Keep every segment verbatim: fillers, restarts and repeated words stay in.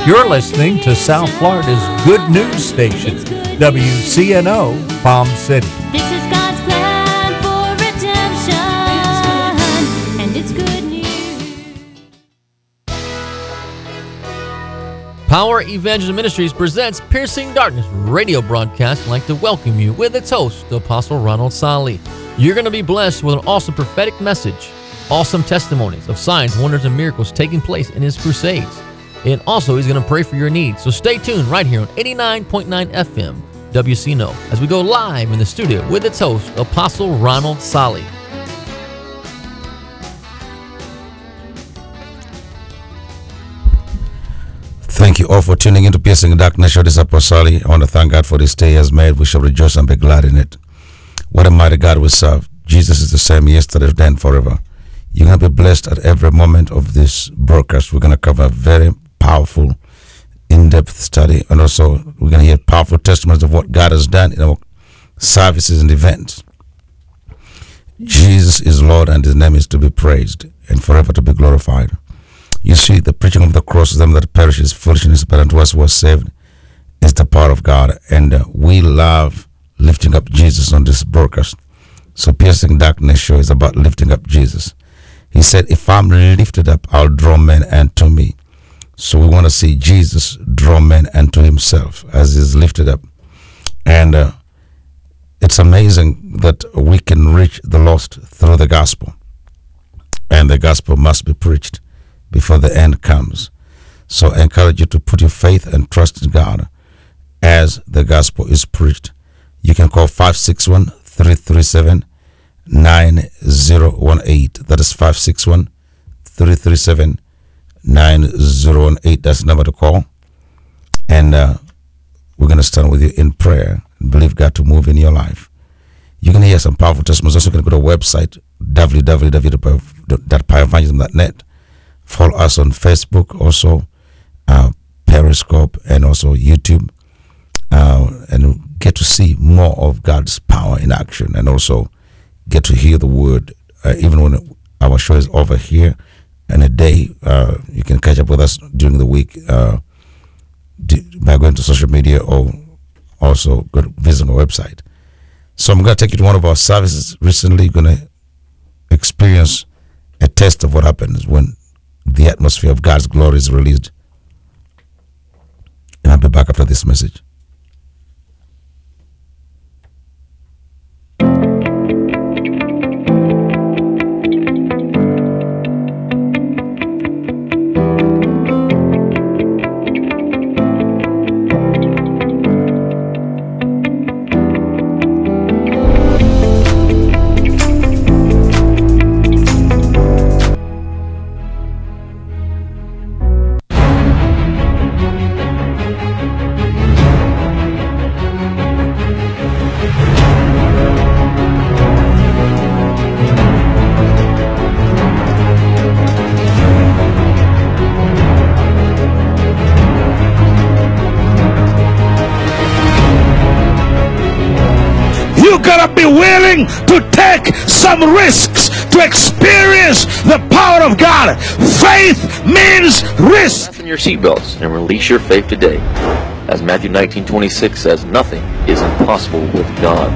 You're listening to South Florida's good news station, W C N O Palm City. This is God's plan for redemption, and it's good news. Power Evangel Ministries presents Piercing Darkness radio broadcast. I'd like to welcome you with its host, Apostle Ronald Sali. You're going to be blessed with an awesome prophetic message, awesome testimonies of signs, wonders, and miracles taking place in his crusades. And also, he's going to pray for your needs. So stay tuned right here on eighty-nine point nine F M, W C N O, as we go live in the studio with its host, Apostle Ronald Sali. Thank you all for tuning into Piercing Darkness. This is Apostle Sali. I want to thank God for this day he has made. We shall rejoice and be glad in it. What a mighty God we serve. Jesus is the same yesterday, today, and forever. You're going to be blessed at every moment of this broadcast. We're going to cover a very powerful, in-depth study, and also we're going to hear powerful testimonies of what God has done in our services and events. Jesus is Lord, and his name is to be praised and forever to be glorified. You see, the preaching of the cross to them that perish is foolishness, but unto us who are saved is the power of God. And uh, we love lifting up Jesus on this broadcast. So Piercing Darkness show is about lifting up Jesus. He said, if I'm lifted up, I'll draw men unto me. So we want to see Jesus draw men unto himself as he's lifted up. And uh, it's amazing that we can reach the lost through the gospel. And the gospel must be preached before the end comes. So I encourage you to put your faith and trust in God as the gospel is preached. You can call five six one, three three seven, nine zero one eight. That is five six one, three three seven, nine zero one eight. That's the number to call. And uh, we're going to stand with you in prayer and believe God to move in your life. You're going to hear some powerful testimonies. Also going to go to our website, w w w dot power evangelism dot net. Follow us on Facebook, also uh, Periscope, and also YouTube. Uh, and get to see more of God's power in action, and also get to hear the word, uh, even when our show is over here. And a day, uh, you can catch up with us during the week uh, by going to social media, or also go to visit our website. So I'm going to take you to one of our services. Recently, you're going to experience a taste of what happens when the atmosphere of God's glory is released. And I'll be back after this message. Willing to take some risks to experience the power of God. Faith means risk. Fasten your seatbelts and release your faith today. As Matthew nineteen twenty-six says, nothing is impossible with God.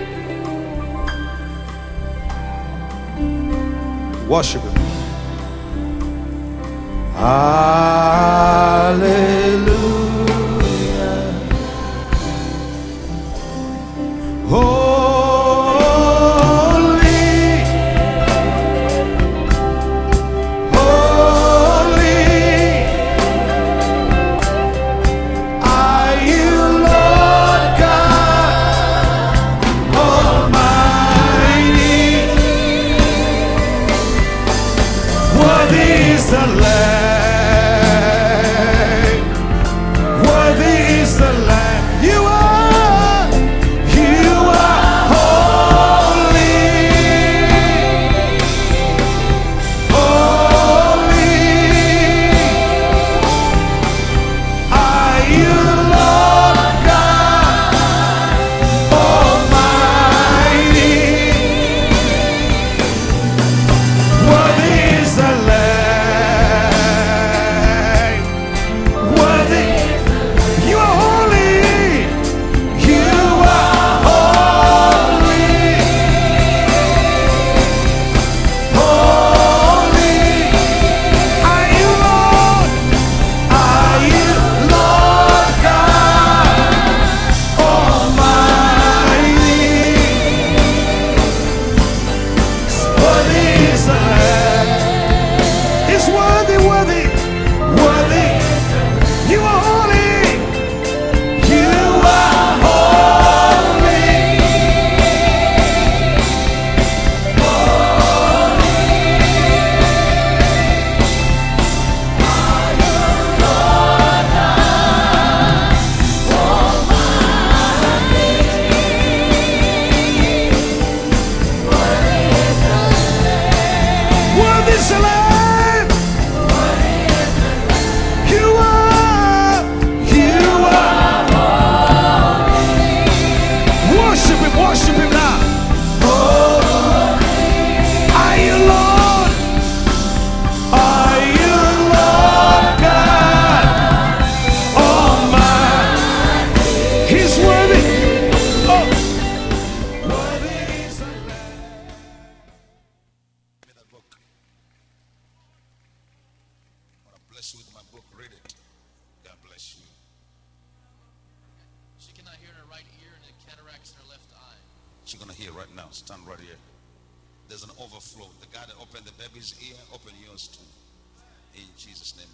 Worship him. Hallelujah. Holy, holy are you, Lord God Almighty. Worthy is the Lamb. Worthy is the Lamb. You are, you are holy. Holy are you, Lord God Almighty. Worthy is the Lamb. Worthy. You are holy. You are holy. Holy are you, Lord. Are you, Lord God Almighty. Worthy is the Lamb. It's worthy, worthy, worthy. You are holy. You are holy. Worthy is the Lamb. You are, you are. Worship him, worship him now. Oh, are you Lord? Are you Lord God Almighty? He's worthy. Oh, worthy is the Lamb. Give me that book. I want to bless you with my book. Read it. God bless you. She cannot hear in her right ear and the cataracts in her left eye. She's gonna hear right now. Stand right here. There's an overflow. The guy that opened the baby's ear, open yours too. In Jesus' name.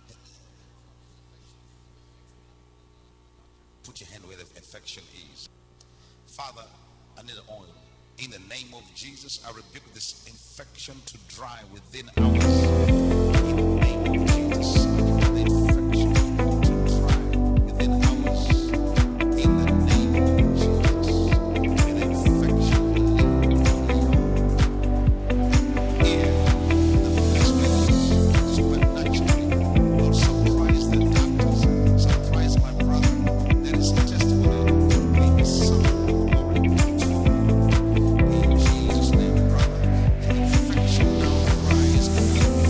Put your hand where the infection is. Father, I need oil. In the name of Jesus, I rebuke this infection to dry within hours. In the name of Jesus, I declare the infection to dry within hours. In the name of Jesus, may the infection leave here. The best supernaturally. Lord, surprise the doctors, surprise my brother. That is testimony. May the Son of glory be true. In Jesus' name, brother, the infection now rise.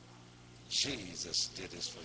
Jesus did this for you.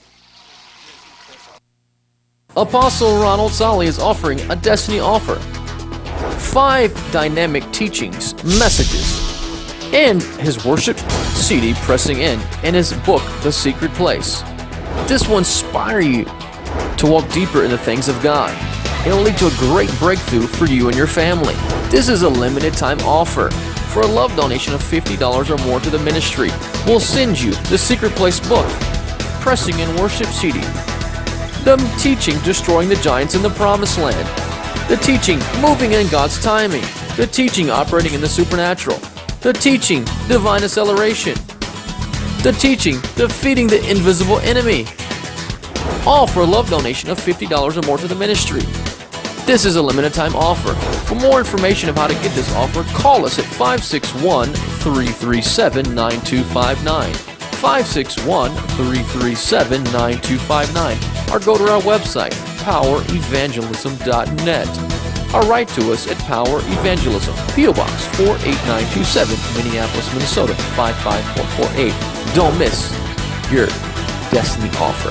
Apostle Ronald Solly is offering a Destiny offer. Five dynamic teachings, messages, and his worship C D Pressing In, and his book, The Secret Place. This will inspire you to walk deeper in the things of God. It'll lead to a great breakthrough for you and your family. This is a limited time offer. For a love donation of fifty dollars or more to the ministry, we'll send you The Secret Place book, Pressing In Worship C D, the teaching Destroying the Giants in the Promised Land, the teaching Moving in God's Timing, the teaching Operating in the Supernatural, the teaching Divine Acceleration, the teaching Defeating the Invisible Enemy, all for a love donation of fifty dollars or more to the ministry. This is a limited time offer. For more information of how to get this offer, call us at five six one, three three seven, nine two five nine, five six one, three three seven, nine two five nine, or go to our website, power evangelism dot net, or write to us at Power Evangelism, P O Box four eight nine two seven, Minneapolis, Minnesota five five four four eight. Don't miss your Destiny offer.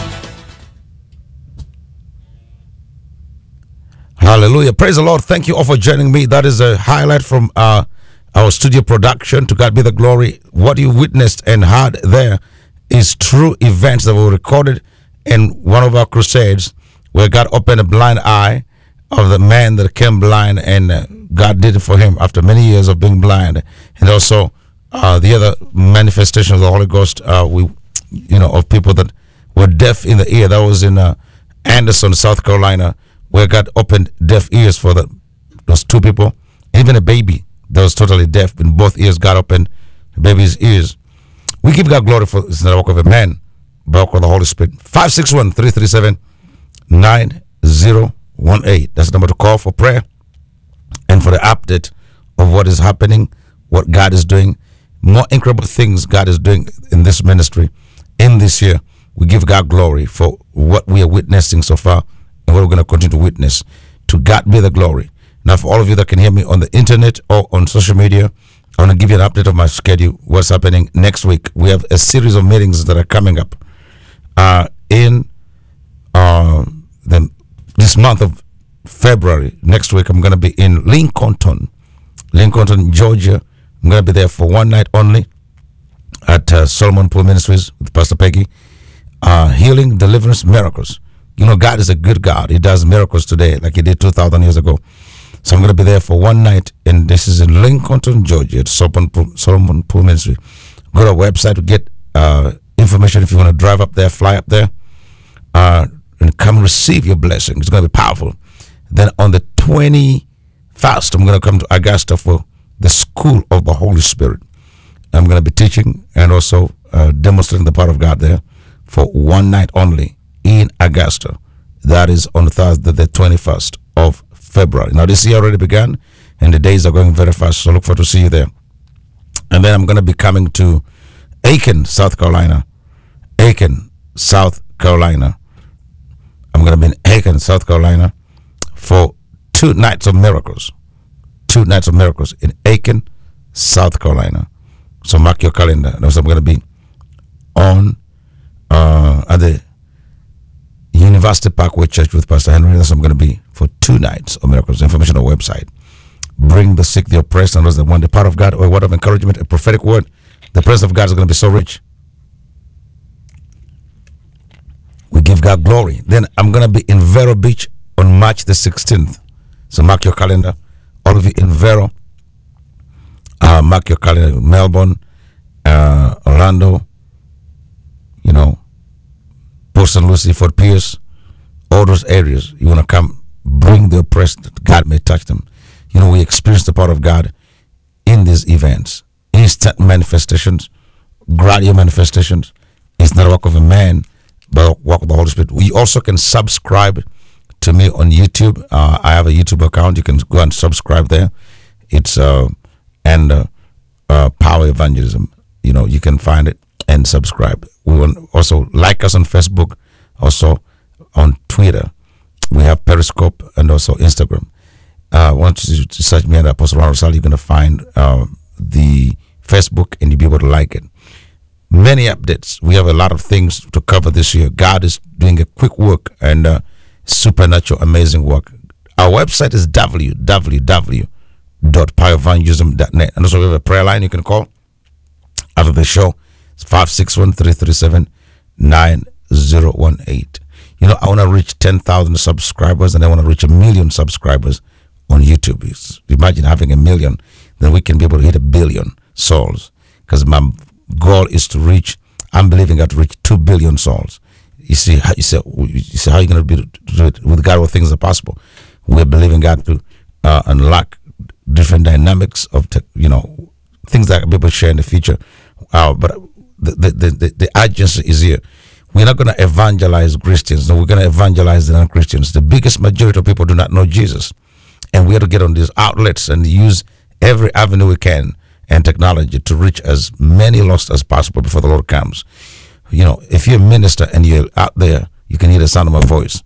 Hallelujah. Praise the Lord. Thank you all for joining me. That is a highlight from uh, our studio production. To God be the glory. What you witnessed and heard there is true events that were recorded in one of our crusades where God opened a blind eye of the man that came blind, and uh, God did it for him after many years of being blind. And also uh, the other manifestation of the Holy Ghost, uh, we, you know, of people that were deaf in the ear. That was in uh, Anderson, South Carolina, where God opened deaf ears for the, those two people. Even a baby that was totally deaf in both ears, God opened the baby's ears. We give God glory for it's not the work of a man, but the work of the Holy Spirit. five six one, three three seven, nine zero one eight. That's the number to call for prayer and for the update of what is happening, what God is doing, more incredible things God is doing in this ministry in this year. We give God glory for what we are witnessing so far and what we're going to continue to witness. To God be the glory. Now, for all of you that can hear me on the internet or on social media, I want to give you an update of my schedule, what's happening next week. We have a series of meetings that are coming up uh, in uh, the, this month of February. Next week, I'm going to be in Lincolnton, Lincolnton, Georgia. I'm going to be there for one night only at uh, Solomon Pool Ministries with Pastor Peggy. Uh, healing, deliverance, miracles. You know, God is a good God. He does miracles today like he did two thousand years ago. So I'm going to be there for one night, and this is in Lincolnton, Georgia, at Solomon Pool, Solomon Pool Ministry. Go to our website to get uh, information if you want to drive up there, fly up there, uh, and come receive your blessing. It's going to be powerful. Then on the twenty-first, I'm going to come to Augusta for the School of the Holy Spirit. I'm going to be teaching and also uh, demonstrating the power of God there for one night only in Augusta. That is on Thursday, the twenty-first of February. Now, this year already began, and the days are going very fast, so look forward to see you there. And then I'm going to be coming to Aiken, South Carolina. Aiken, South Carolina. I'm going to be in Aiken, South Carolina for two nights of miracles. Two nights of miracles in Aiken, South Carolina. So mark your calendar. That's I'm going to be on uh, at the University Parkway Church with Pastor Henry. That's I'm going to be for two nights of miracles. Information on our website. Bring the sick, the oppressed, and those that want the power of God, or a word of encouragement, a prophetic word. The presence of God is going to be so rich. We give God glory. Then I'm going to be in Vero Beach on March the sixteenth. So mark your calendar. All of you in Vero, uh, mark your calendar. Melbourne, uh, Orlando, you know, Port Saint Lucie, Fort Pierce, all those areas. You want to come, bring the oppressed that God may touch them. You know, we experience the power of God in these events. Instant manifestations, gradual manifestations. It's not a work of a man, but a work of the Holy Spirit. We also can subscribe to me on YouTube. Uh, I have a YouTube account. You can go and subscribe there. It's uh, and uh, uh, Power Evangelism. You know, you can find it and subscribe. We will also like us on Facebook, also on Twitter. We have Periscope and also Instagram. Uh, once you search me at Apostle Ronald Solly, you're going to find uh, the Facebook and you'll be able to like it. many updates. We have a lot of things to cover this year. God is doing a quick work and uh, supernatural, amazing work. Our website is w w w dot power evangelism dot net. And also we have a prayer line you can call after the show. It's five six one, three three seven, nine zero one eight. You know, I want to reach ten thousand subscribers, and I want to reach a million subscribers on YouTube. It's, imagine having a million, then we can be able to hit a billion souls. Because my goal is to reach, I'm believing God to reach two billion souls. You see, how, you say, you see how you're going to do it with God, all things are possible. We're believing God to uh, unlock different dynamics of, te- you know, things that people share in the future. Uh, but the, the, the, the, the urgency is here. We're not going to evangelize Christians. No, we're going to evangelize the non-Christians. The biggest majority of people do not know Jesus. And we have to get on these outlets and use every avenue we can and technology to reach as many lost as possible before the Lord comes. You know, if you're a minister and you're out there, you can hear the sound of my voice.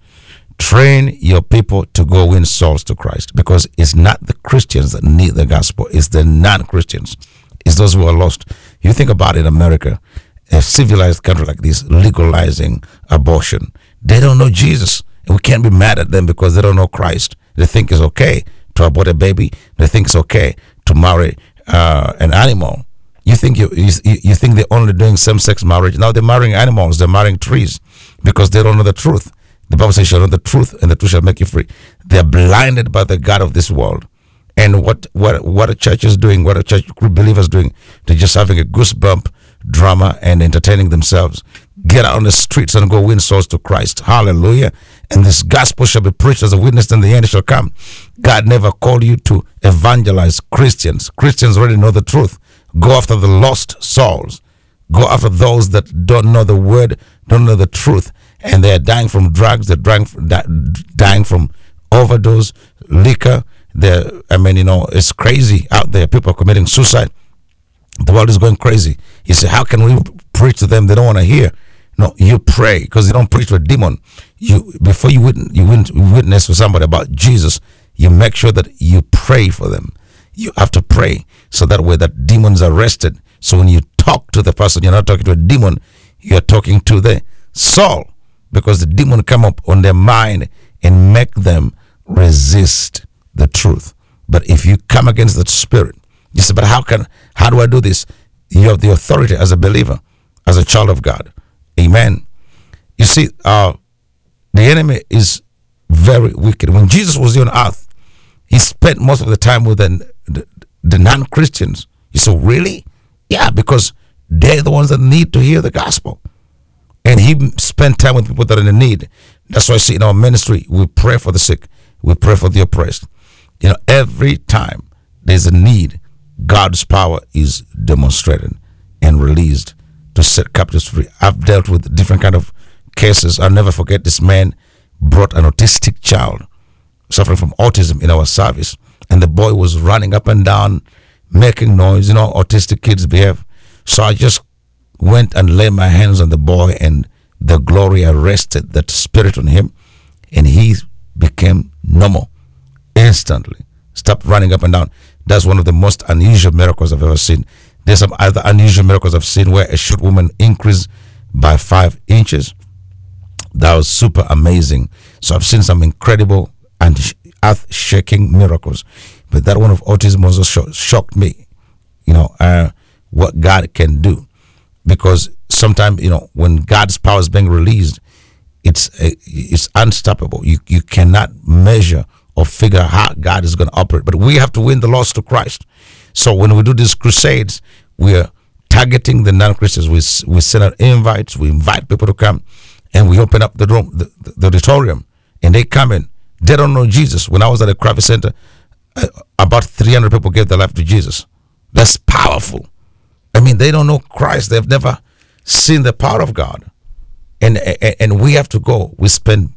Train your people to go win souls to Christ, because it's not the Christians that need the gospel. It's the non-Christians. It's those who are lost. You think about it in America, a civilized country like this, legalizing abortion. They don't know Jesus. And we can't be mad at them because they don't know Christ. They think it's okay to abort a baby. They think it's okay to marry uh, an animal. You think you, you you think they're only doing same-sex marriage? Now they're marrying animals. They're marrying trees because they don't know the truth. The Bible says, "You shall know the truth, and the truth shall make you free." They're blinded by the God of this world. And what what what a church is doing, what a church group believers doing, they're just having a goosebump drama and entertaining themselves. Get out on the streets and go win souls to Christ. Hallelujah. And this gospel shall be preached as a witness, and the end shall come. God never called you to evangelize Christians. Christians already know the truth. Go after the lost souls. Go after those that don't know the word, don't know the truth, and they're dying from drugs, they're dying from, dying from overdose, liquor. They're, I mean, you know, it's crazy out there. People are committing suicide. The world is going crazy. You say, how can we preach to them? They don't want to hear. No, you pray, because you don't preach to a demon. You before you witness, you witness to somebody about Jesus, you make sure that you pray for them. You have to pray so that way that demon's arrested. So when you talk to the person, you're not talking to a demon, you're talking to the soul, because the demon come up on their mind and make them resist the truth. But if you come against that spirit, you say, but how can, how do I do this? You have the authority as a believer, as a child of God. Amen. You see, uh, the enemy is very wicked. When Jesus was here on earth, he spent most of the time with the, the, the non-Christians. You say, really? Yeah, because they're the ones that need to hear the gospel. And he spent time with people that are in need. That's why I see in our ministry, we pray for the sick. We pray for the oppressed. You know, every time there's a need, God's power is demonstrated and released to set captives free. I've dealt with different kind of cases. I'll never forget, this man brought an autistic child suffering from autism in our service, and the boy was running up and down, making noise. You know, autistic kids behave. So I just went and laid my hands on the boy, and the glory arrested that spirit on him, and he became normal instantly. Stopped running up and down. That's one of the most unusual miracles I've ever seen. There's some other unusual miracles I've seen where a short woman increased by five inches. That was super amazing. So I've seen some incredible and earth-shaking miracles. But that one of autism also sh- shocked me, you know, uh, what God can do. Because sometimes, you know, when God's power is being released, it's uh, it's unstoppable. You, you cannot measure or figure out how God is going to operate. But we have to win the lost to Christ. So when we do these crusades, we are targeting the non-Christians. We, we send out invites. We invite people to come. And we open up the room, the, the, the auditorium. And they come in. They don't know Jesus. When I was at a Crowley Center, uh, about three hundred people gave their life to Jesus. That's powerful. I mean, they don't know Christ. They've never seen the power of God. And, and, and we have to go. We spend,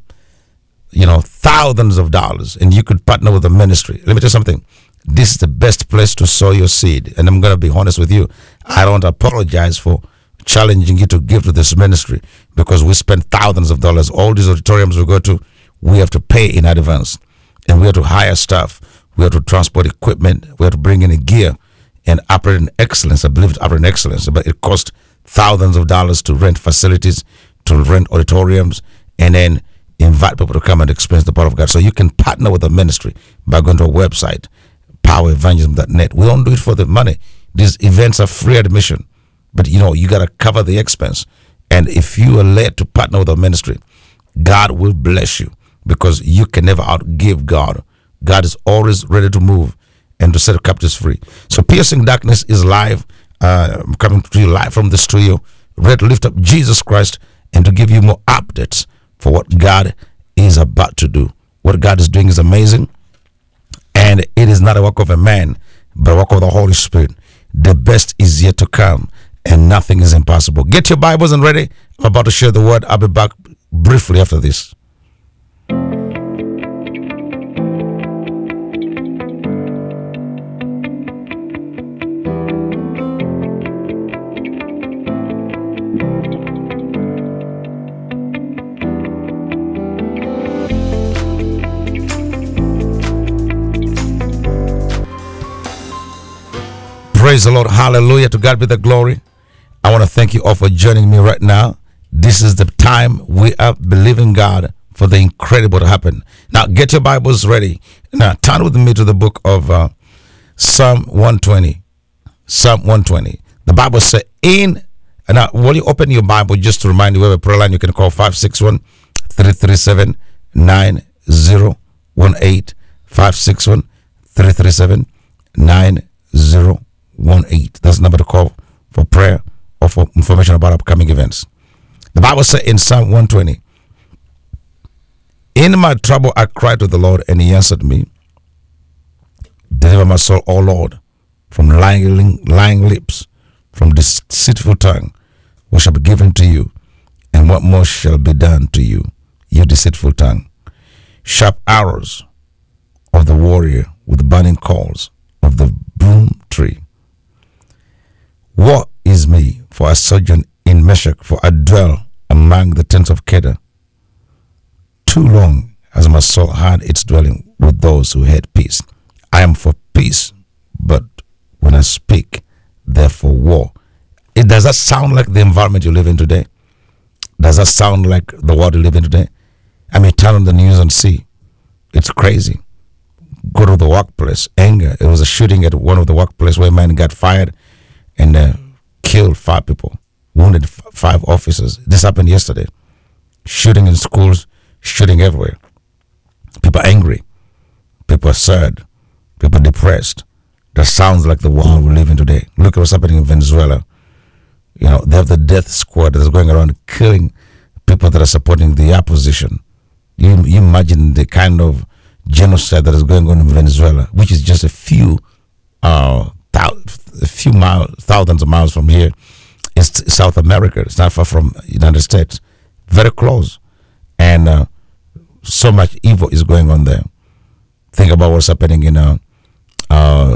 you know, thousands of dollars. And you could partner with the ministry. Let me tell you something. This is the best place to sow your seed. And I'm going to be honest with you. I don't apologize for challenging you to give to this ministry, because we spend thousands of dollars. All these auditoriums we go to, we have to pay in advance. And we have to hire staff. We have to transport equipment. We have to bring in a gear and operate in excellence. I believe it's operate in excellence. But it costs thousands of dollars to rent facilities, to rent auditoriums, and then invite people to come and experience the power of God. So you can partner with the ministry by going to our website, power evangelism dot net. We don't do it for the money. These events are free admission, but you know, you got to cover the expense. And if you are led to partner with our ministry, God will bless you, because you can never outgive God. God is always ready to move and to set the captives free. So Piercing Darkness is live. Uh, I'm coming to you live from the studio, ready to lift up Jesus Christ and to give you more updates for what God is about to do. What God is doing is amazing, and it is not a work of a man, but a work of the Holy Spirit. The best is yet to come, and nothing is impossible. Get your Bibles and ready. I'm about to share the word. I'll be back briefly after this. Praise the Lord. Hallelujah. To God be the glory. I want to thank you all for joining me right now. This is the time we are believing God for the incredible to happen. Now, get your Bibles ready. Now, turn with me to the book of uh, Psalm one twenty. Psalm one twenty. The Bible says, in, and now, while you open your Bible, just to remind you, we have a prayer line. You can call five six one, three three seven, nine zero one eight. five six one, three three seven, nine zero one eight. That's the number to call for prayer or for information about upcoming events. The Bible says in Psalm one twenty, in my trouble I cried to the Lord, and he answered me. Deliver my soul, O Lord, from lying, lying lips, from deceitful tongue. What shall be given to you, and what more shall be done to you, you deceitful tongue? Sharp arrows of the warrior with burning coals of the broom tree. Woe is me, for I sojourn in Meshach, for I dwell among the tents of Kedar. Too long has my soul had its dwelling with those who hate peace. I am for peace, but when I speak, therefore war. It does that sound like the environment you live in today? Does that sound like the world you live in today? I mean, turn on the news and see. It's crazy. Go to the workplace, anger. It was a shooting at one of the workplace where a man got fired and uh, killed five people, wounded f- five officers. This happened yesterday. Shooting in schools, shooting everywhere. People angry. People are sad. People are depressed. That sounds like the world we live in today. Look at what's happening in Venezuela. You know, they have the death squad that's going around killing people that are supporting the opposition. You, you imagine the kind of genocide that is going on in Venezuela, which is just a few, uh, thou- a few miles, thousands of miles from here. It's South America. It's not far from the United States. Very close. And uh, so much evil is going on there. Think about what's happening in uh, uh,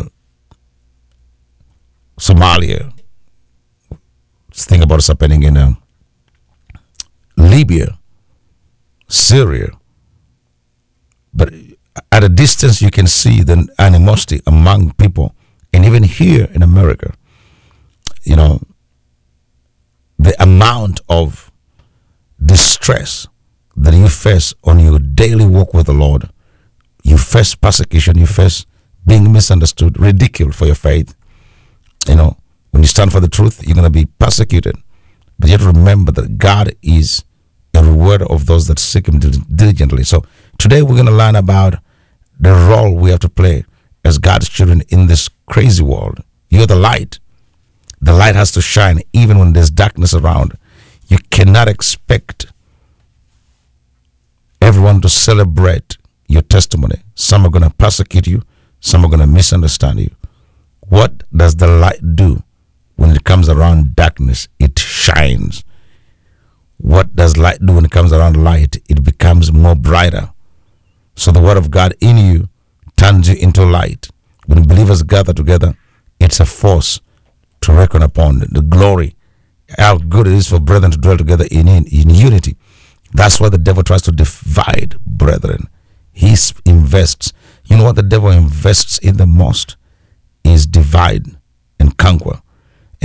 Somalia. Think about what's happening in uh, Libya, Syria. But at a distance, you can see the animosity among people. And even here in America, you know, the amount of distress that you face on your daily walk with the Lord. You face persecution, you face being misunderstood, ridiculed for your faith. You know, when you stand for the truth, you're going to be persecuted. But you have to remember that God is a rewarder of those that seek him diligently. So today we're going to learn about the role we have to play as God's children in this crazy world. You're the light. The light has to shine even when there's darkness around. You cannot expect everyone to celebrate your testimony. Some are going to persecute you. Some are going to misunderstand you. What does the light do when it comes around darkness? It shines. What does light do when it comes around light? It becomes more brighter. So the word of God in you turns you into light. When believers gather together, it's a force to reckon upon. The glory, how good it is for brethren to dwell together in, in, in unity. That's why the devil tries to divide brethren. He invests. You know what the devil invests in the most is divide and conquer. And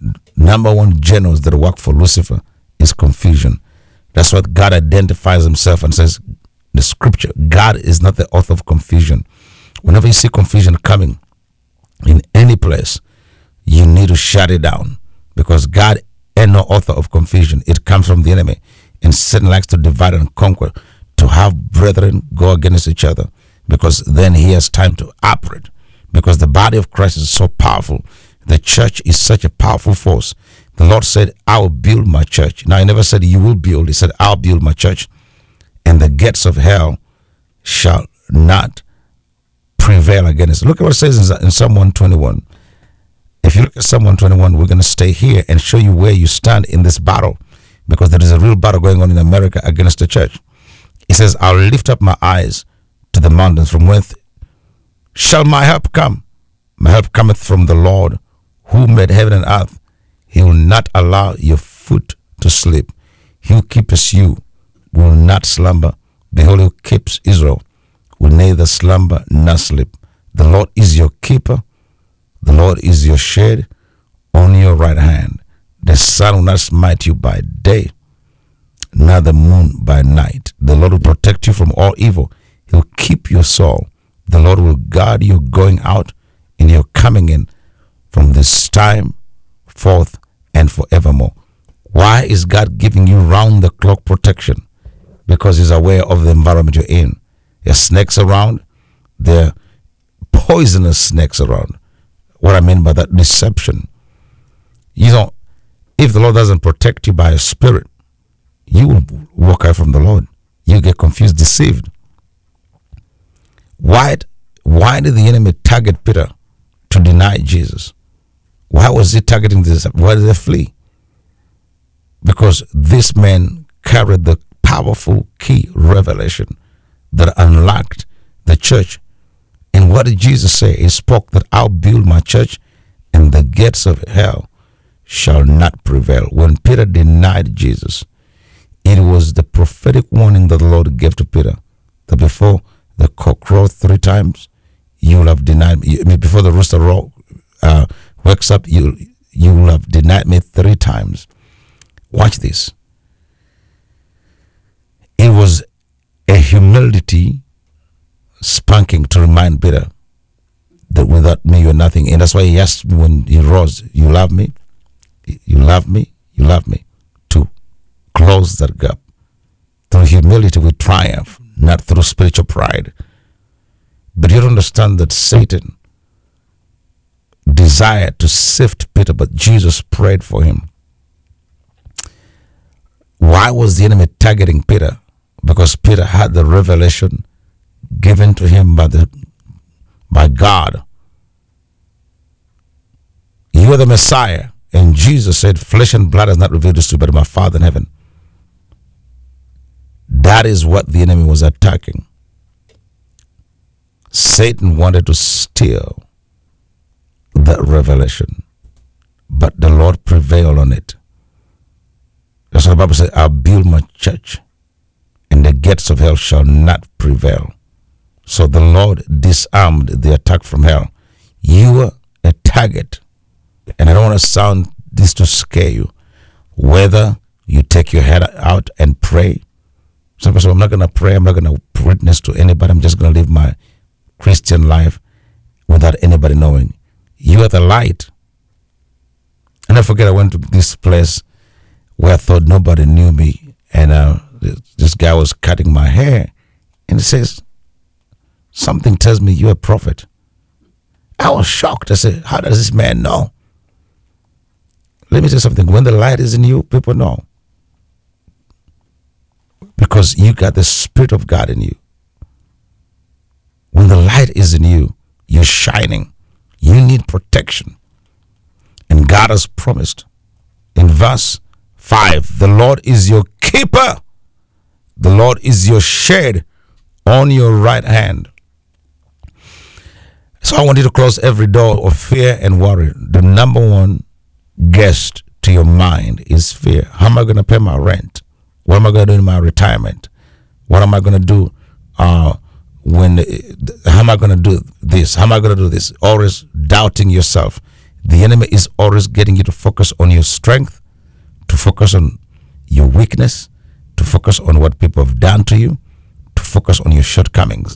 number one generals that work for Lucifer is confusion. That's what God identifies himself and says, the scripture, God is not the author of confusion. Whenever you see confusion coming in any place, you need to shut it down, because God ain't no author of confusion. It comes from the enemy, and Satan likes to divide and conquer, to have brethren go against each other, because then he has time to operate, because the body of Christ is so powerful. The church is such a powerful force. The Lord said, I will build my church. Now, he never said you will build. He said, I'll build my church, and the gates of hell shall not prevail against it. Look at what it says in Psalm one twenty-one. If you look at Psalm one twenty-one, we're going to stay here and show you where you stand in this battle, because there is a real battle going on in America against the church. It says, I'll lift up my eyes to the mountains, from whence shall my help come? My help cometh from the Lord, who made heaven and earth. He will not allow your foot to sleep. He who keeps you will not slumber. Behold, who keeps Israel will neither slumber nor sleep. The Lord is your keeper. The Lord is your shade on your right hand. The sun will not smite you by day, nor the moon by night. The Lord will protect you from all evil. He'll keep your soul. The Lord will guard you going out and your coming in from this time forth and forevermore. Why is God giving you round the clock protection? Because he's aware of the environment you're in. There are snakes around. There are poisonous snakes around. What I mean by that, deception. You know, if the Lord doesn't protect you by a spirit, you will walk out from the Lord. You get confused, deceived. Why, why did the enemy target Peter to deny Jesus? Why was he targeting this? Why did they flee? Because this man carried the powerful key revelation that unlocked the church. And what did Jesus say? He spoke that I'll build my church, and the gates of hell shall not prevail. When Peter denied Jesus, it was the prophetic warning that the Lord gave to Peter, that before the cock crowed three times, you will have denied me. Before the rooster row, uh, wakes up, you you will have denied me three times. Watch this. It was a humility spanking to remind Peter that without me you're nothing. And that's why he asked me when he rose, you love me? You love me? You love me? To close that gap. Through humility we triumph, not through spiritual pride. But you don't understand that Satan desired to sift Peter, but Jesus prayed for him. Why was the enemy targeting Peter? Because Peter had the revelation given to him by the by God. You are the Messiah. And Jesus said, flesh and blood has not revealed this to you, but my Father in heaven. That is what the enemy was attacking. Satan wanted to steal that revelation, but the Lord prevailed on it. That's what the Bible says, I'll build my church, and the gates of hell shall not prevail. So the Lord disarmed the attack from hell. You are a target. And I don't want to sound this to scare you. Whether you take your head out and pray. Some people say, I'm not going to pray. I'm not going to witness to anybody. I'm just going to live my Christian life without anybody knowing. You are the light. And I forget, I went to this place where I thought nobody knew me. And uh, this guy was cutting my hair. And he says, something tells me you're a prophet. I was shocked. I said, how does this man know? Let me tell you something. When the light is in you, people know. Because you got the Spirit of God in you. When the light is in you, you're shining. You need protection. And God has promised in verse five, the Lord is your keeper. The Lord is your shade on your right hand. So I want you to close every door of fear and worry. The number one guest to your mind is fear. How am I going to pay my rent? What am I going to do in my retirement? What am I going to do uh, when, how am I going to do this? How am I going to do this? Always doubting yourself. The enemy is always getting you to focus on your strength, to focus on your weakness, to focus on what people have done to you, to focus on your shortcomings.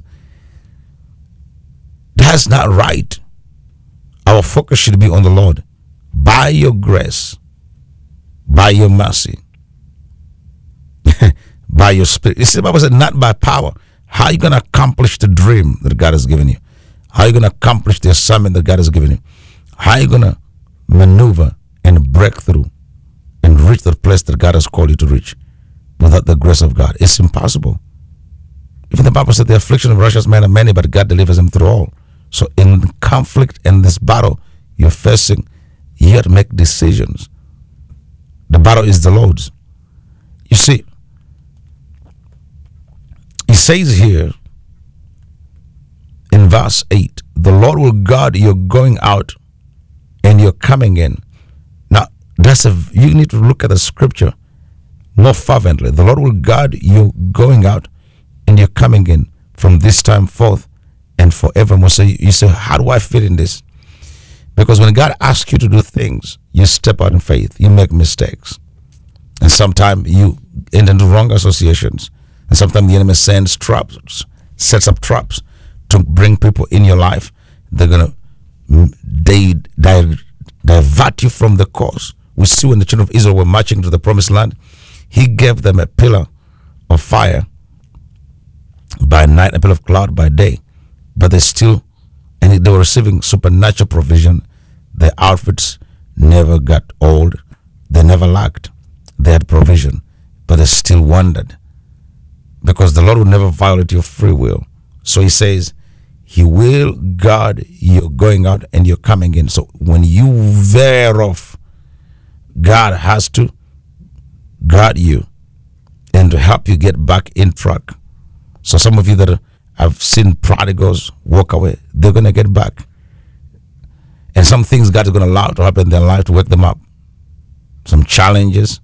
That's not right. Our focus should be on the Lord. By your grace, by your mercy, by your spirit. You see, the Bible said, not by power. How are you going to accomplish the dream that God has given you? How are you going to accomplish the assignment that God has given you? How are you going to maneuver and break through and reach the place that God has called you to reach without the grace of God? It's impossible. Even the Bible said the affliction of righteous men are many, but God delivers them through all. So in conflict and this battle you're facing, you have to make decisions. The battle is the Lord's. You see, he says here in verse eight, the Lord will guard your going out and your coming in. Now, that's a you need to look at the scripture more fervently. The Lord will guard you going out and your coming in from this time forth and forevermore. So you, you say, how do I fit in this? Because when God asks you to do things, you step out in faith, you make mistakes. And sometimes you enter into wrong associations. And sometimes the enemy sends traps, sets up traps to bring people in your life. They're going to they, they, divert you from the course. We see when the children of Israel were marching to the promised land, he gave them a pillar of fire by night, a pillar of cloud by day. But they still, and they were receiving supernatural provision. Their outfits never got old. They never lacked. They had provision, but they still wandered. Because the Lord will never violate your free will. So he says, he will guard your going out and your coming in. So when you veer off, God has to guard you and to help you get back in track. So some of you that have seen prodigals walk away, they're going to get back. And some things God is going to allow to happen in their life to wake them up. Some challenges,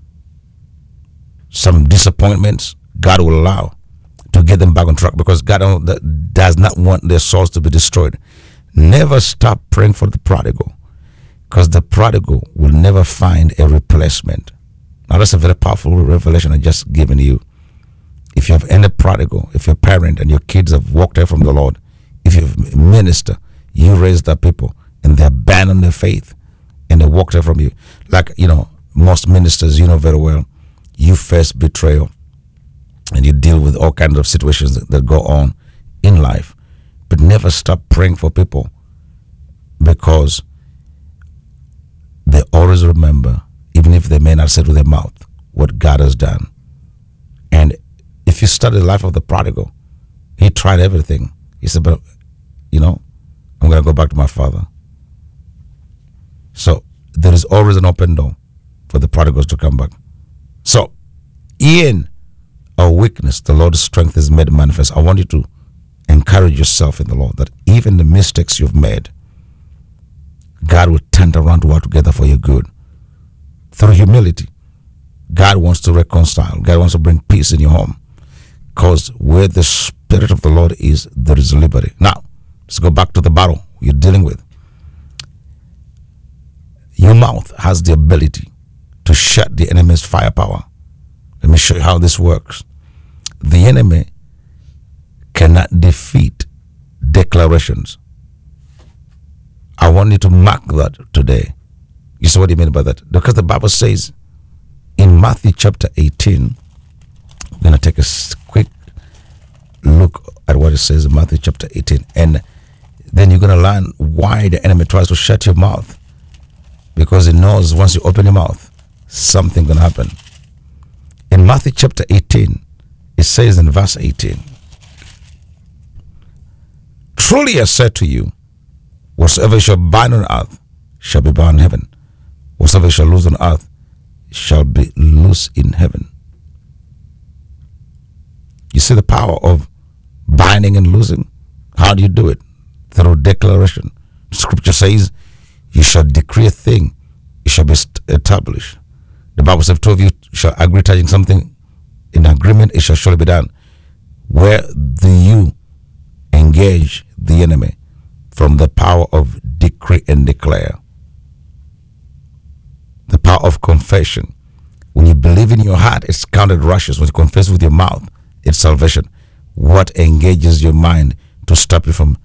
some disappointments, God will allow to get them back on track, because God does not want their souls to be destroyed. Never stop praying for the prodigal, because the prodigal will never find a replacement. Now that's a very powerful revelation I just given you. If you have any prodigal, if you're a parent and your kids have walked away from the Lord, if you're a minister, you raised up people and they abandoned their faith and they walked away from you. Like, you know, most ministers, you know very well, you face betrayal and you deal with all kinds of situations that, that go on in life. But never stop praying for people, because they always remember, even if they may not say it with their mouth, what God has done. And if you study the life of the prodigal, he tried everything. He said, but, you know, I'm going to go back to my father. So there is always an open door for the prodigals to come back. So in our weakness, the Lord's strength is made manifest. I want you to encourage yourself in the Lord that even the mistakes you've made, God will turn around to work together for your good. Through humility, God wants to reconcile. God wants to bring peace in your home. Because where the Spirit of the Lord is, there is liberty. Now, let's go back to the battle you're dealing with. Your mouth has the ability to shut the enemy's firepower. Let me show you how this works. The enemy cannot defeat declarations. I want you to mark that today. You see what I mean by that? Because the Bible says in Matthew chapter eighteen, I'm going to take a quick look at what it says in Matthew chapter eighteen. And then you're going to learn why the enemy tries to shut your mouth. Because he knows once you open your mouth, something going to happen. In Matthew chapter eighteen, it says in verse eighteen, truly I say to you, whatsoever you shall bind on earth shall be bound in heaven. Whatsoever you shall loose on earth shall be loose in heaven. You see the power of binding and loosing? How do you do it? Through declaration. Scripture says, you shall decree a thing, it shall be established. The Bible says, if two of you shall agree touching something in agreement, it shall surely be done. Where do you engage the enemy? From the power of decree and declare. power of confession. When you believe in your heart, it's counted righteous. When you confess with your mouth, it's salvation. What engages your mind to stop you from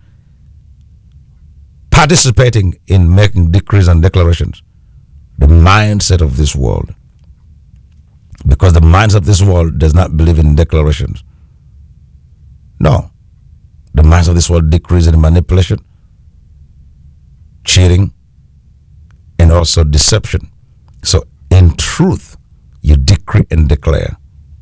participating in making decrees and declarations? The mindset of this world. Because the mindset of this world does not believe in declarations. No. The mindset of this world decrees in manipulation, cheating, and also deception. So in truth, you decree and declare.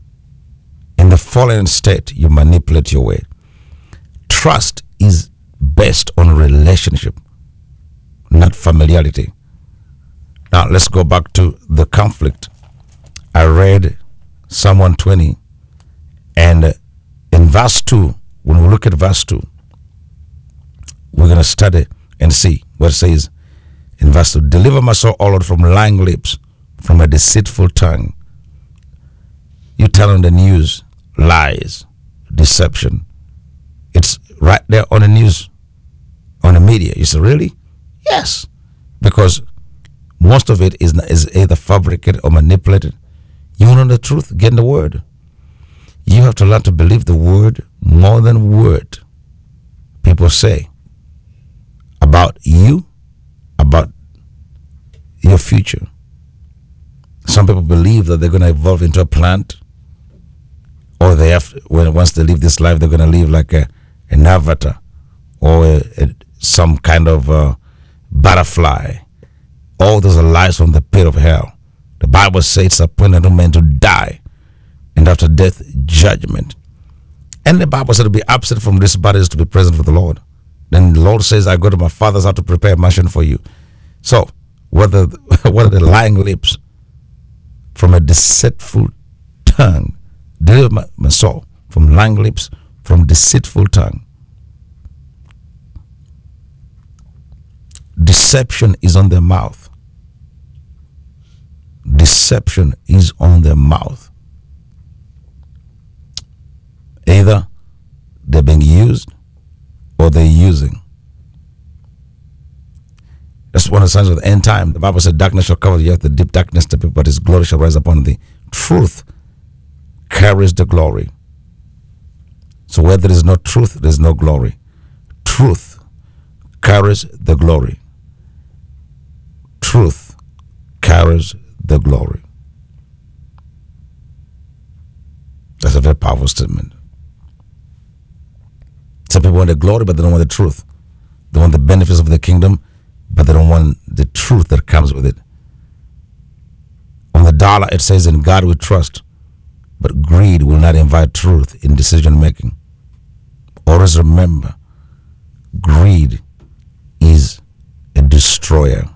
In the fallen state, you manipulate your way. Trust is based on relationship, not familiarity. Now let's go back to the conflict. I read Psalm one twenty, and in verse two, when we look at verse two, we're going to study and see what it says in verse two. Deliver my soul, O Lord, from lying lips, from a deceitful tongue. You tell on the news lies, deception. It's right there on the news, on the media. You say, really? Yes. Because most of it is, is either fabricated or manipulated. You want to know the truth? Get in the word. You have to learn to believe the word more than word people say about you, about your future. Some people believe that they're going to evolve into a plant, or they have, when once they leave this life, they're going to live like a, an avatar, or a, a, some kind of uh, butterfly. All those are lies from the pit of hell. The Bible says it's appointed to men to die, and after death, judgment. And the Bible said to be absent from this body is to be present for the Lord. Then the Lord says, I go to my Father's house to prepare a mansion for you. So, whether what are the lying lips from a deceitful tongue? Deliver my, my soul from lying lips, from deceitful tongue. Deception is on their mouth. Deception is on their mouth. Either they're being used or they're using. That's one of the signs of the end time. The Bible said, darkness shall cover the earth, the deep darkness, the people, but his glory shall rise upon thee. Truth carries the glory. So where there is no truth, there is no glory. Truth carries the glory. Truth carries the glory. That's a very powerful statement. Some people want the glory, but they don't want the truth. They want the benefits of the kingdom, but they don't want the truth that comes with it. On the dollar, it says, in God we trust, but greed will not invite truth in decision making. Always remember, greed is a destroyer.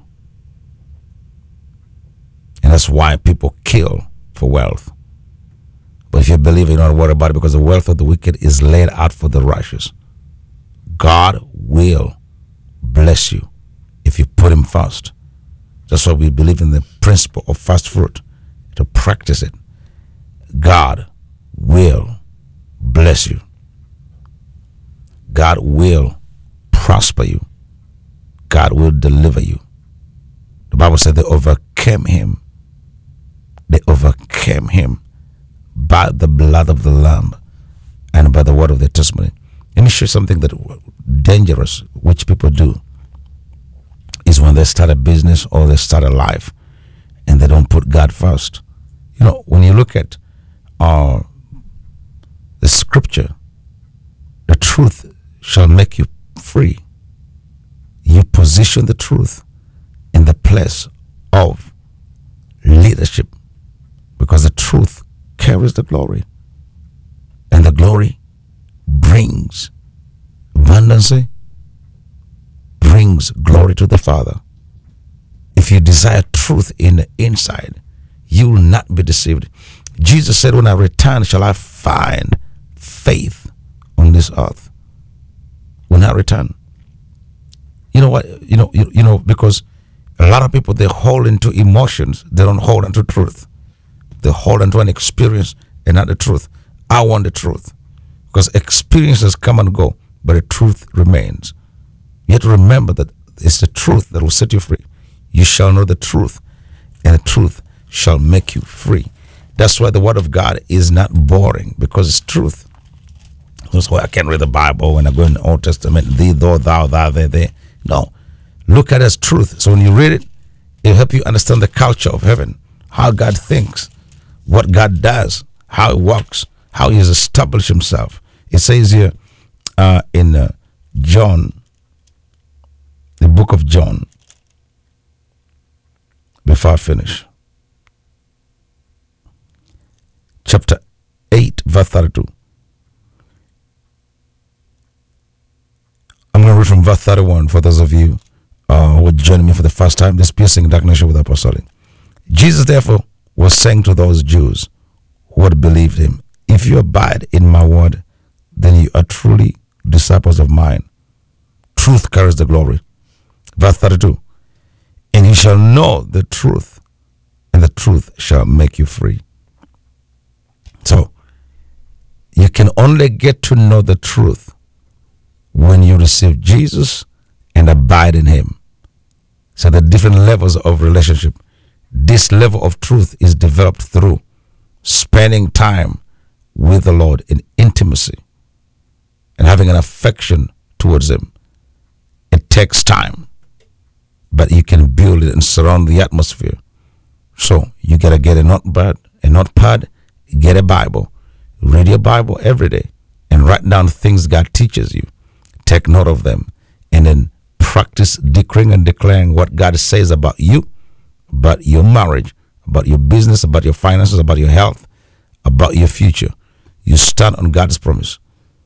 And that's why people kill for wealth. But if you believe, you don't worry about it, because the wealth of the wicked is laid out for the righteous. God will bless you if you put him first. That's why we believe in the principle of first fruit, to practice it. God will bless you. God will prosper you. God will deliver you. The Bible said they overcame him. They overcame him by the blood of the Lamb and by the word of their testimony. Let me show you something that dangerous, which people do, is when they start a business or they start a life and they don't put God first. You know, when you look at uh, the scripture, the truth shall make you free. You position the truth in the place of leadership, because the truth carries the glory, and the glory brings abundance, brings glory to the Father. If you desire truth in the inside, you will not be deceived. Jesus said, when I return, shall I find faith on this earth? When I return. You know what? You know, you, you know, because a lot of people, they hold into emotions. They don't hold into truth. They hold into an experience and not the truth. I want the truth. Because experiences come and go, but the truth remains. You have to remember that it's the truth that will set you free. You shall know the truth, and the truth shall make you free. That's why the word of God is not boring, because it's truth. That's why I can't read the Bible when I go in the Old Testament, thee, thou, thou, thou, they, they. No. Look at it as truth. So when you read it, it'll help you understand the culture of heaven, how God thinks, what God does, how it works, how he has established himself. It says here uh, in uh, John, the book of John, before I finish, chapter eight, verse thirty-two. I'm going to read from verse thirty-one for those of you uh, who are joining me for the first time. This piercing darkness with apostolic. Jesus therefore was saying to those Jews who had believed him, if you abide in my word, then you are truly disciples of mine. Truth carries the glory. Verse thirty-two. And you shall know the truth, and the truth shall make you free. So, you can only get to know the truth when you receive Jesus and abide in him. So the different levels of relationship. This level of truth is developed through spending time with the Lord in intimacy and having an affection towards him. It takes time, but you can build it and surround the atmosphere. So you got to get a notepad, a notepad, get a Bible, read your Bible every day, and write down things God teaches you. Take note of them, and then practice decreeing and declaring what God says about you, about your marriage, about your business, about your finances, about your health, about your future. You stand on God's promise.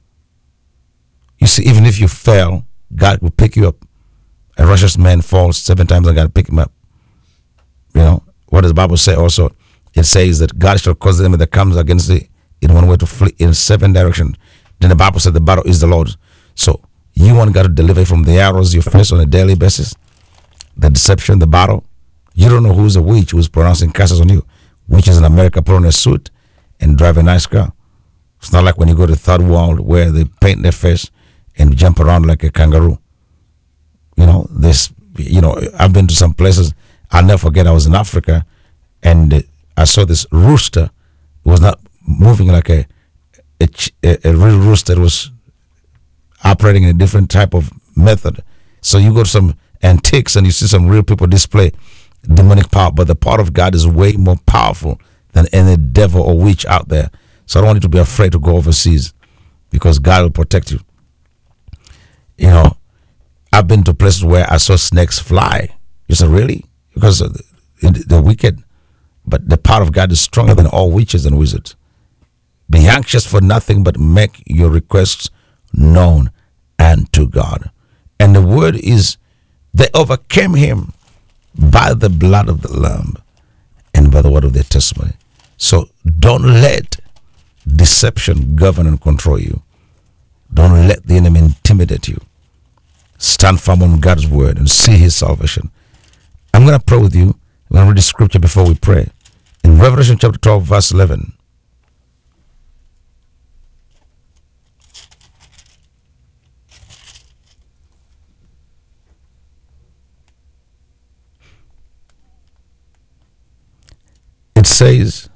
You see, even if you fail, God will pick you up. A righteous man falls seven times and God will pick him up. You know, what does the Bible say also? It says that God shall cause them that comes against thee in one way to flee in seven directions. Then the Bible said the battle is the Lord's. So you want God to deliver from the arrows you face on a daily basis, the deception, the battle. You don't know who's a witch who's pronouncing curses on you. Witches in America put on a suit and drive a nice car. It's not like when you go to third world where they paint their face and jump around like a kangaroo. You know, this, you know, I've been to some places. I'll never forget, I was in Africa and I saw this rooster. It was not moving like a, a, a real rooster. It was operating in a different type of method. So you go to some antiques and you see some real people display demonic power, but the power of God is way more powerful than any devil or witch out there. So I don't want you to be afraid to go overseas, because God will protect you. You know, I've been to places where I saw snakes fly. You said, really? Because they're wicked. But the power of God is stronger than all witches and wizards. Be anxious for nothing, but make your requests known unto God. And the word is, they overcame him by the blood of the Lamb and by the word of their testimony. So don't let deception govern and control you. Don't let the enemy intimidate you. Stand firm on God's word and see his salvation. I'm going to pray with you. I'm going to read the scripture before we pray. In Revelation chapter twelve, verse eleven. It says,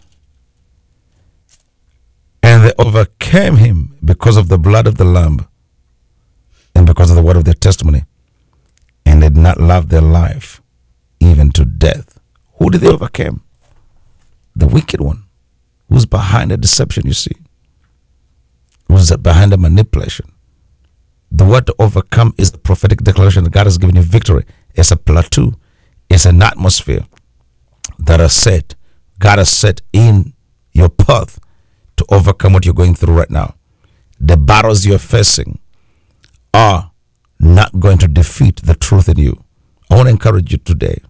and they overcame him because of the blood of the Lamb and because of the word of their testimony, and they did not love their life even to death. Who did they overcome? The wicked one, who's behind the deception, you see, who's behind the manipulation. The word to overcome is the prophetic declaration that God has given you victory. It's a plateau. It's an atmosphere that are set. God has set in your path to overcome what you're going through right now. The battles you're facing are not going to defeat the truth in you. I want to encourage you today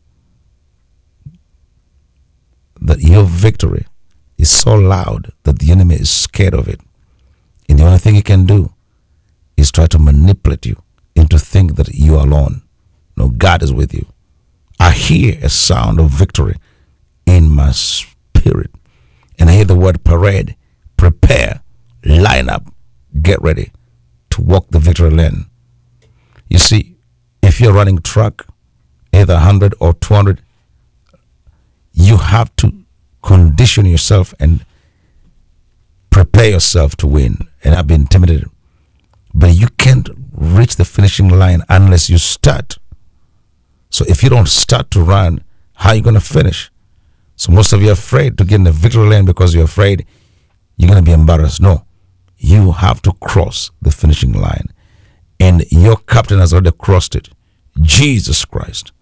that your victory is so loud that the enemy is scared of it. And the only thing he can do is try to manipulate you into thinking that you are alone. No, God is with you. I hear a sound of victory in my spirit. And I hear the word parade, prepare, line up, get ready to walk the victory lane. You see, if you're running truck, either one hundred or two hundred, You have to condition yourself and prepare yourself to win and not be intimidated. But you can't reach the finishing line unless you start. So if you don't start to run, how are you going to finish? So most of you are afraid to get in the victory lane because you're afraid you're going to be embarrassed. No, you have to cross the finishing line. And your captain has already crossed it. Jesus Christ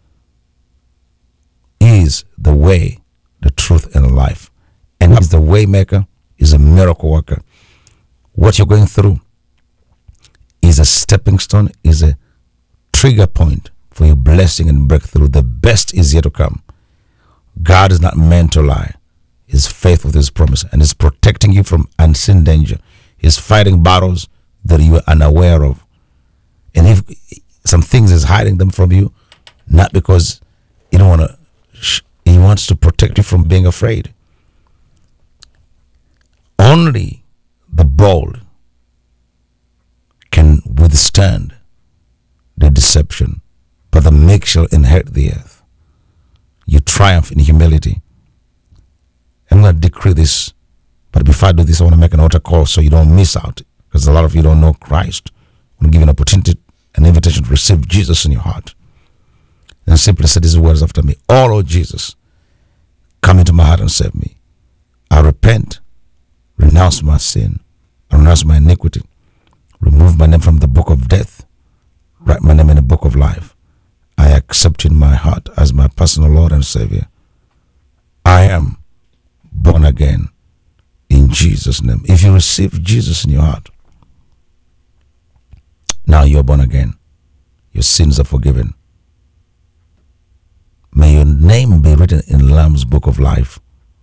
is the way, the truth, and the life. And he's the way maker, is a miracle worker. What you're going through is a stepping stone, is a trigger point for your blessing and breakthrough. The best is yet to come. God is not meant to lie. He's faithful with his promise and is protecting you from unseen danger. He's fighting battles that you are unaware of. And if some things is hiding them from you, not because you don't want to, he wants to protect you from being afraid. Only the bold can withstand the deception, but the meek shall inherit the earth. You triumph in humility. I'm going to decree this, but before I do this, I want to make an altar call so you don't miss out, because a lot of you don't know Christ. I want to give you an opportunity, an invitation to receive Jesus in your heart. And simply say these words after me. Oh, Lord Jesus, come into my heart and save me. I repent, renounce my sin, I renounce my iniquity, remove my name from the book of death, write my name in the book of life. I accept you in my heart as my personal Lord and Savior. I am born again in Jesus' name. If you receive Jesus in your heart, now you're born again. Your sins are forgiven. May your name be written in the Lamb's book of life.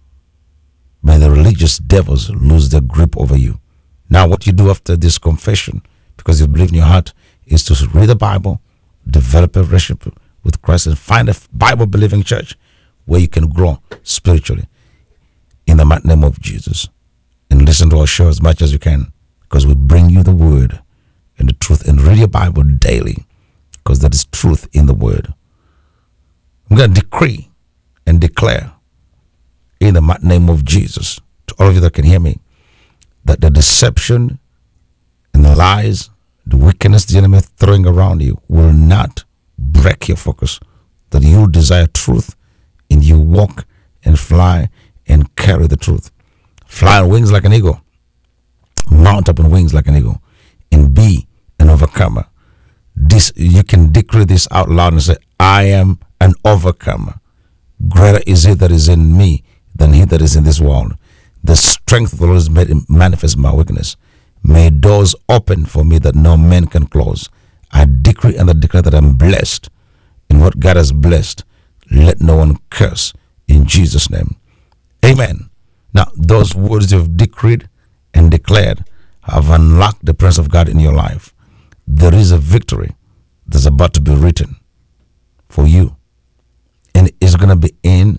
May the religious devils lose their grip over you. Now what you do after this confession, because you believe in your heart, is to read the Bible, develop a relationship with Christ, and find a Bible-believing church where you can grow spiritually in the mighty name of Jesus. And listen to our show as much as you can, because we bring you the word and the truth, and read your Bible daily, because that is truth in the word. I'm going to decree and declare in the mighty name of Jesus to all of you that can hear me, that the deception and the lies, the wickedness the enemy is throwing around you will not break your focus, that you desire truth and you walk and fly and carry the truth. Fly on wings like an eagle, mount up on wings like an eagle, and be an overcomer. This, you can decree this out loud and say, I am an overcomer. Greater is he that is in me than he that is in this world. The strength of the Lord is made manifest in my weakness. May doors open for me that no man can close. I decree and I declare that I'm blessed in what God has blessed. Let no one curse in Jesus' name. Amen. Now, those words you've decreed and declared have unlocked the presence of God in your life. There is a victory that's about to be written for you. And it's going to be in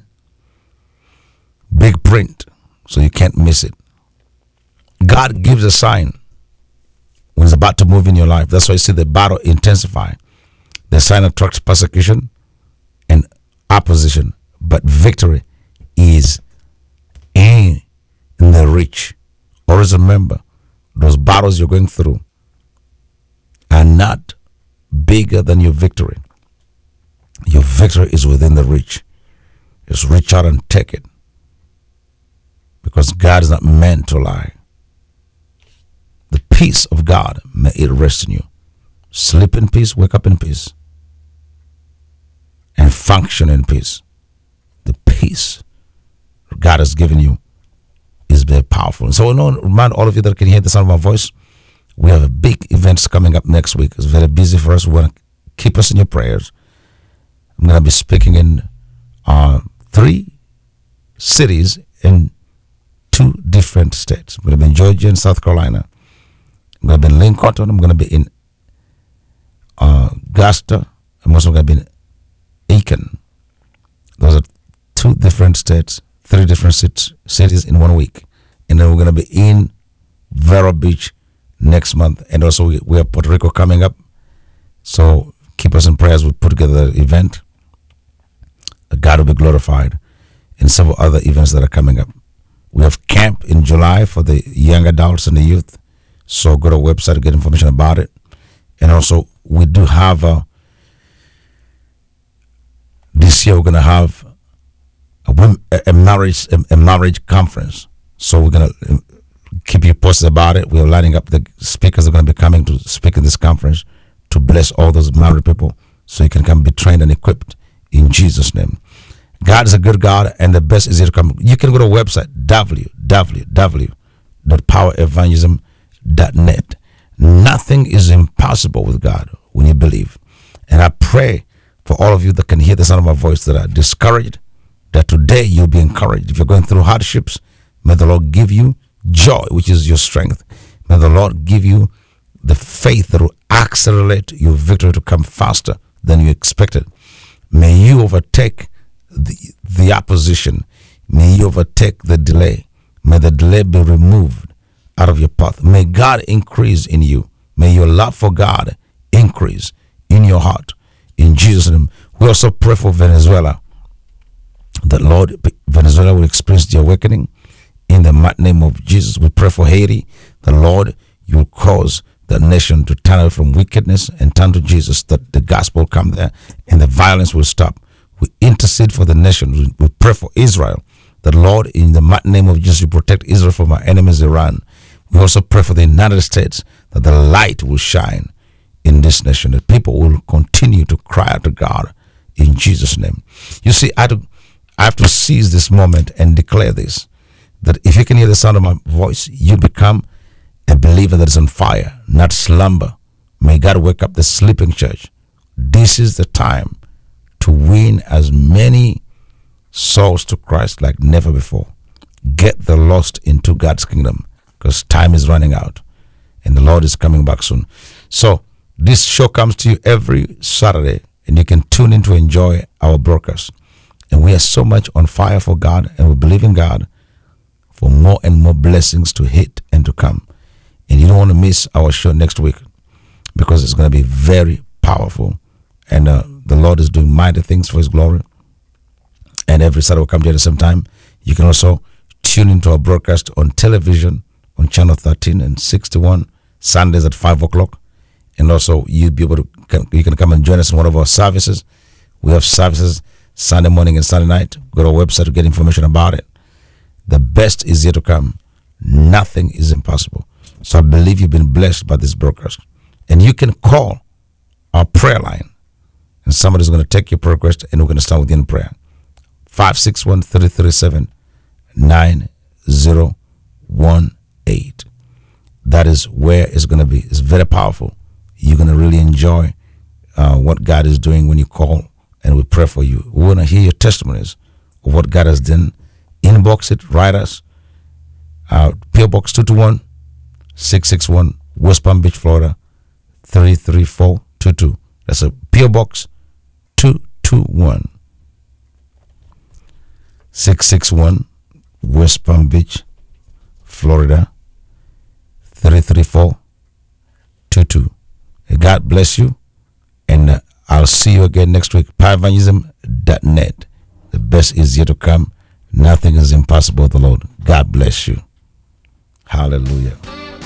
big print, so you can't miss it. God gives a sign when it's about to move in your life. That's why you see the battle intensify. The sign attracts persecution and opposition, but victory is in, in the reach. Always remember, those battles you're going through are not bigger than your victory. Your victory is within the reach. Just reach out and take it, because God is not meant to lie. The peace of God, may it rest in you. Sleep in peace, wake up in peace, and function in peace. The peace God has given you is very powerful. And so I want to remind all of you that can hear the sound of my voice, we have a big events coming up next week. It's very busy for us. We want to keep us in your prayers. I'm going to be speaking in uh, three cities in two different states. I'm going to be in Georgia and South Carolina. I'm going to be in Lincoln. I'm going to be in uh, Augusta. I'm also going to be in Aiken. Those are two different states, three different cities, cities in one week. And then we're going to be in Vero Beach next month. And also we, we have Puerto Rico coming up. So keep us in prayers. We put together the event. God will be glorified. and several other events that are coming up. We have camp in July for the young adults and the youth. So go to our website to get information about it. And also, we do have uh, this year we're going to have a, wom- a marriage a, a marriage conference. So we're going to keep you posted about it. We're lining up the speakers that are going to be coming to speak in this conference to bless all those married people, so you can come be trained and equipped in Jesus' name. God is a good God, and the best is yet to come. You can go to our website, w w w dot power evangelism dot net. Nothing is impossible with God when you believe. And I pray for all of you that can hear the sound of my voice that are discouraged, that today you'll be encouraged. If you're going through hardships, may the Lord give you joy, which is your strength. May the Lord give you the faith that will accelerate your victory to come faster than you expected. May you overtake the, the opposition. May you overtake the delay. May the delay be removed out of your path. May God increase in you. May your love for God increase in your heart. In Jesus' name. We also pray for Venezuela, that Lord, Venezuela will experience the awakening in the mighty name of Jesus. We pray for Haiti, the Lord, you will cause the nation to turn away from wickedness and turn to Jesus, that the gospel will come there and the violence will stop. We intercede for the nation. We pray for Israel, that Lord, in the mighty name of Jesus, you protect Israel from our enemies, Iran. We also pray for the United States, that the light will shine in this nation, that people will continue to cry out to God in Jesus' name. You see, I, do, I have to seize this moment and declare this, that if you can hear the sound of my voice, you become a believer that is on fire, not slumber. May God wake up the sleeping church. This is the time to win as many souls to Christ like never before. Get the lost into God's kingdom, because time is running out and the Lord is coming back soon. So this show comes to you every Saturday, and you can tune in to enjoy our broadcast. And we are so much on fire for God, and we believe in God for more and more blessings to hit and to come. And you don't want to miss our show next week, because it's going to be very powerful. And uh, the Lord is doing mighty things for his glory. And every Saturday will come to you at the same time. You can also tune into our broadcast on television on channel thirteen and sixty-one, Sundays at five o'clock. And also you'll be able to, you can come and join us in one of our services. We have services Sunday morning and Sunday night. Go to our website to get information about it. The best is yet to come. Nothing is impossible. So I believe you've been blessed by this broadcast. And you can call our prayer line, and somebody's going to take your prayer request, and we're going to start with you in prayer. five six one, three three seven, nine zero one eight. That is where it's going to be. It's very powerful. You're going to really enjoy uh, what God is doing when you call, and we pray for you. We want to hear your testimonies of what God has done. Inbox it, write us. Uh, P O Box two two one, six six one, West Palm Beach, Florida, three three four two two. That's a P O Box two two one, six six one, West Palm Beach, Florida, three three four two two. God bless you, and uh, I'll see you again next week. power evangelism dot net. The best is yet to come. Nothing is impossible with the Lord. God bless you. Hallelujah.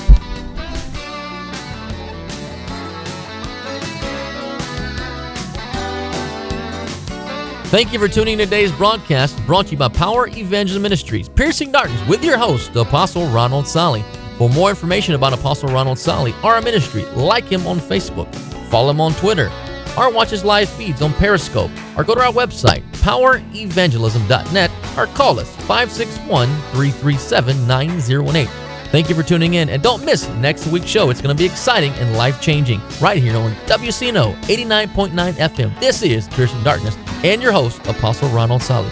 Thank you for tuning in to today's broadcast, brought to you by Power Evangelism Ministries, Piercing Darkness, with your host, Apostle Ronald Solly. For more information about Apostle Ronald Solly or our ministry, like him on Facebook, follow him on Twitter, or watch his live feeds on Periscope, or go to our website, power evangelism dot net, or call us five six one, three three seven, nine zero one eight. Thank you for tuning in, and don't miss next week's show. It's going to be exciting and life-changing right here on W C N O eighty-nine point nine F M. This is Piercing Darkness, and your host, Apostle Ronald Solly.